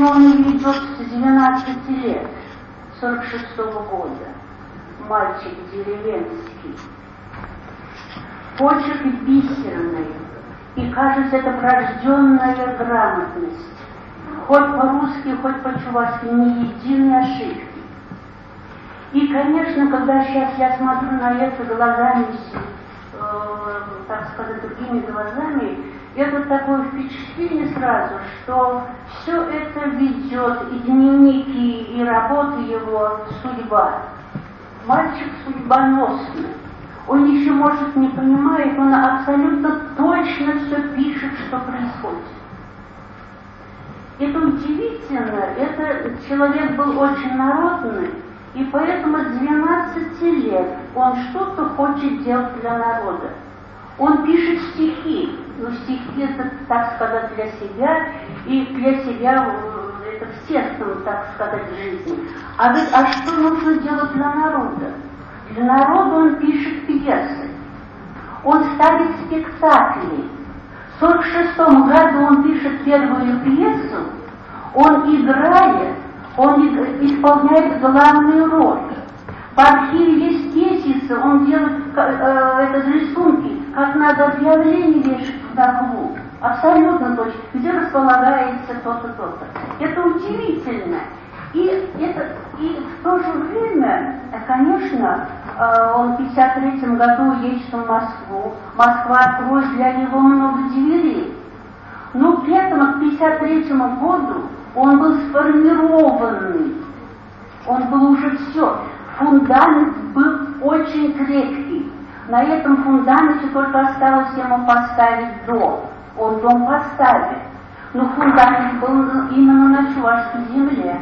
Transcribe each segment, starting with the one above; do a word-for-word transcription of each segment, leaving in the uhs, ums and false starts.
общем, он ведет с двенадцати лет, сорок шестого года, мальчик деревенский. Почерк бисерный, и, кажется, это врожденная грамотность. Хоть по-русски, хоть по-чувашски, ни единой ошибки. И, конечно, когда сейчас я смотрю на это глазами, э, так сказать, другими глазами, это такое впечатление сразу, что все это ведет, и дневники, и работа его, судьба. Мальчик судьбоносный. Он еще, может, не понимает, он абсолютно точно все пишет, что происходит. Это удивительно, это человек был очень народный, и поэтому с двенадцати лет он что-то хочет делать для народа. Он пишет стихи, но стихи это, так сказать, для себя, и для себя это в естественном, так сказать, жизни. А, ведь, а что нужно делать для народа? Для народа он пишет пьесы, он ставит спектакли. В сорок шестом году он пишет первую пьесу, он играет, он исполняет главную роль. В архиве есть тезисы, он делает э, это рисунки, как надо объявление вешать в углу. Абсолютно точно, где располагается то-то, то-то. Это удивительно. И, это, и в то же время, конечно, он в пятьдесят третьем году едет в Москву. Москва откроет для него много дверей. Но при этом к пятьдесят третьему году он был сформированный. Он был уже все. Фундамент был очень крепкий. На этом фундаменте только осталось ему поставить дом. Он дом поставит. Но фундамент был именно на чувашской земле.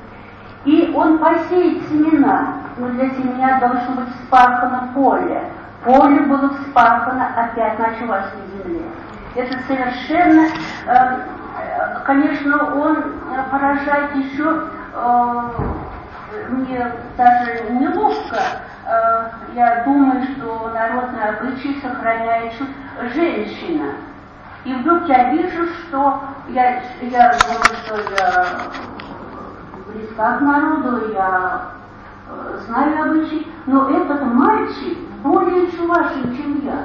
И он посеет семена, но для семена должно быть вспахано поле. Поле было вспахано опять на чувашской земле. Это совершенно, э, конечно, он поражает еще, э, мне даже неловко, э, я думаю, что народные обычаи сохраняет женщина. И вдруг я вижу, что я, я думаю, что я близка к народу, я э, знаю обычаи, но этот мальчик более чувашин, чем я.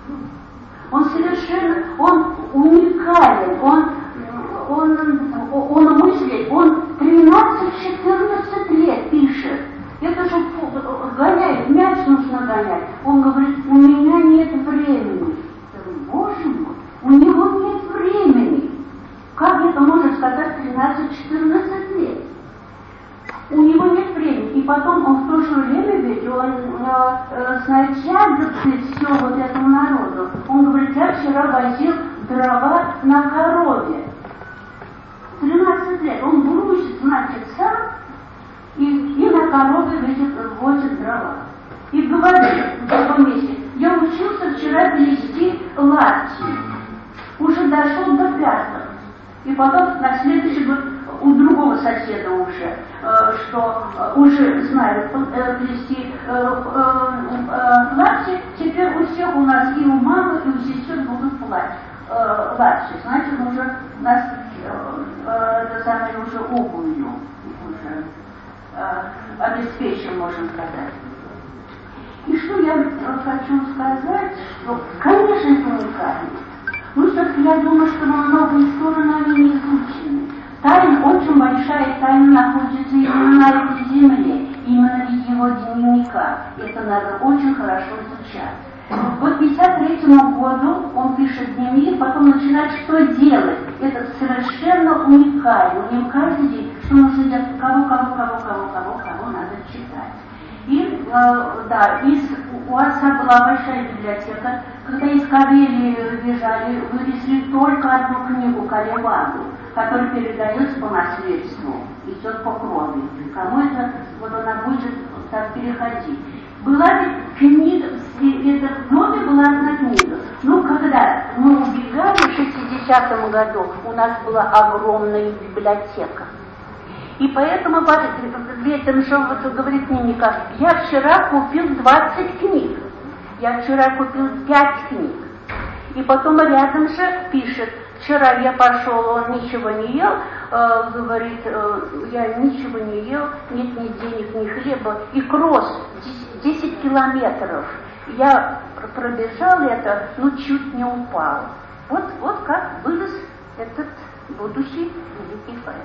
Он совершенно, он уникален, он, он, он мыслит, он тринадцать-четырнадцать лет пишет. Это же гоняет, мяч нужно гонять. Он говорит, у меня нет времени. Я говорю, боже мой, у него нет времени. Как это можно сказать тринадцать-четырнадцать лет? У него нет времени. И потом он в то же время, ведь он э, э, знает все вот этому народу. Он говорит, я вчера возил дрова на корове. тринадцать лет. Он бросит, значит, сам и, и на корове ведет, возит дрова. И говорит в другом месте, я учился вчера плести лапти. Уже дошел до пятого. И потом на следующий год у другого соседа уже, э, что э, уже знают э, плести э, э, э, лапти, теперь у всех у нас и у мамы, и у сестер будут платья. Э, лапти, значит, уже у нас э, э, самое уже обувью уже э, обеспечен, можно сказать. И что я хочу сказать, что, конечно, это уникально. Ну, все-таки я думаю, что многие стороны они не изучены. Тайна, очень большая тайна находится именно на этой земле, именно в его дневниках. Это надо очень хорошо изучать. Вот к пятьдесят третьему году он пишет дневник, потом начинает что делать. Это совершенно уникально. У него каждый день, что нужно делать, кого, кого, кого, кого, кого, кого надо читать. И, э, да, из, у отца была большая библиотека. Когда из Карелии бежали, вывезли только одну книгу Калеваду, которая передается по наследству, идет по крови. Кому это, вот она будет так переходить. Была ли книга, в доме была одна книга. Ну, когда мы убегали в шестидесятом году, у нас была огромная библиотека. И поэтому в этом же, вот, говорит мне Николай, я вчера купил двадцать книг. Я вчера купил пять книг. И потом рядом же пишет, вчера я пошел, он ничего не ел, э, говорит, э, я ничего не ел, нет ни денег, ни хлеба, и кросс десять километров. Я пробежал это, но чуть не упал. Вот, вот как вырос этот будущий великий поэт.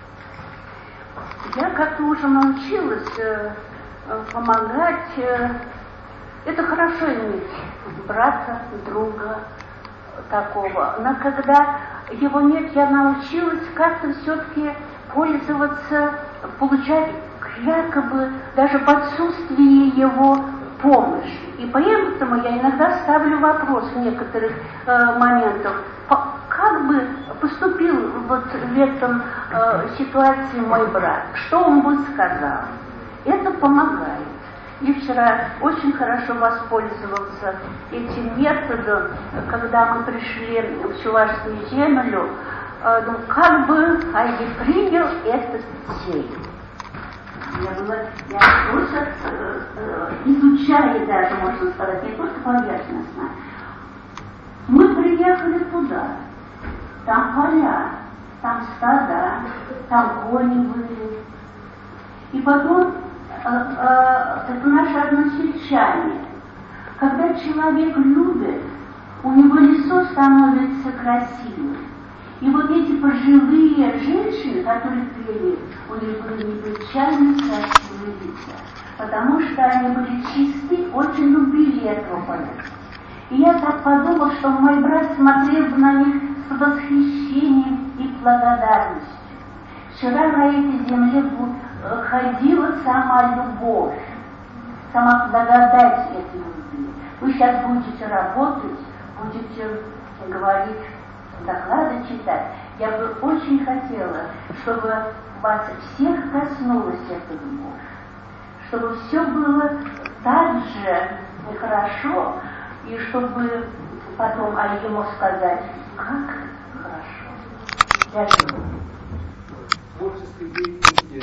Я как-то уже научилась э, помогать. Э, это хорошо иметь брата, друга такого. Но когда его нет, я научилась как-то все-таки пользоваться, получать якобы даже в отсутствии его помощь. И поэтому я иногда ставлю вопрос в некоторых э, моментах. Как бы поступил вот в этом э, ситуации мой брат? Что он бы сказал? Это помогает. И вчера очень хорошо воспользовался этим методом, когда мы пришли в Чувашскую землю, э, ну, как бы Хайди принял этот сей. Я, была, я просто э, э, изучая даже, можно сказать, не просто поверхностно. Мы приехали туда, там поля, там стада, там кони были. И потом э, э, это наши односельчане. Когда человек любит, у него лицо становится красивым. И вот эти пожилые женщины, которые пели, у них были необычайно красивые лица, потому что они были чисты, очень любили этого поэта. И я так подумала, что мой брат смотрел на них с восхищением и благодарностью. Вчера на этой земле ходила сама любовь, сама благодать этой любви. Вы сейчас будете работать, будете говорить, доклады читать. Я бы очень хотела, чтобы вас всех коснулась эта любовь, чтобы все было так же хорошо, и чтобы потом о ему сказать, как хорошо. Я живу. Творческой деятельности